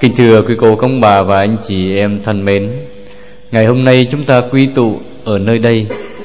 Kính thưa quý cô, công bà và anh chị em thân mến, ngày hôm nay chúng ta quy tụ ở nơi đây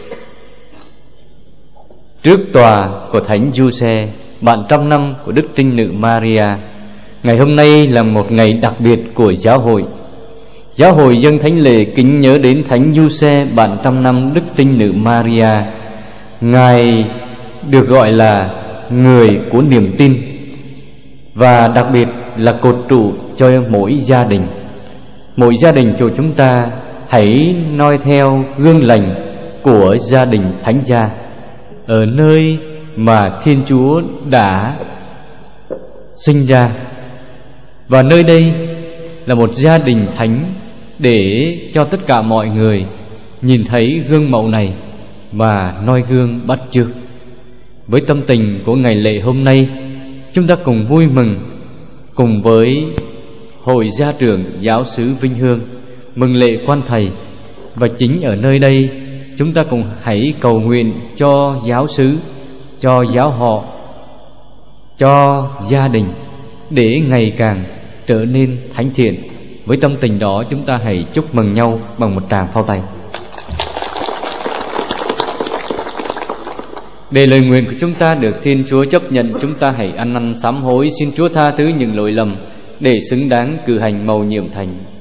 trước tòa của Thánh Giuse, bạn trăm năm của Đức Trinh Nữ Maria. Ngày hôm nay là một ngày đặc biệt của giáo hội. Giáo hội dâng thánh lễ kính nhớ đến Thánh Giuse, bạn trăm năm Đức Trinh Nữ Maria. Ngài được gọi là người của niềm tin, và đặc biệt là cột trụ cho mỗi gia đình. Mỗi gia đình của chúng ta hãy noi theo gương lành của gia đình thánh gia, ở nơi mà Thiên Chúa đã sinh ra. Và nơi đây là một gia đình thánh, để cho tất cả mọi người nhìn thấy gương mẫu này và noi gương bắt chước. Với tâm tình của ngày lễ hôm nay, chúng ta cùng vui mừng cùng với Hội Gia trưởng Giáo xứ Vinh Hương mừng lễ quan thầy. Và chính ở nơi đây chúng ta cùng hãy cầu nguyện cho giáo xứ, cho giáo họ, cho gia đình, để ngày càng trở nên thánh thiện. Với tâm tình đó, chúng ta hãy chúc mừng nhau bằng một tràng pháo tay. Để lời nguyện của chúng ta được Thiên Chúa chấp nhận, chúng ta hãy ăn năn sám hối, xin Chúa tha thứ những lỗi lầm để xứng đáng cử hành mầu nhiệm thành.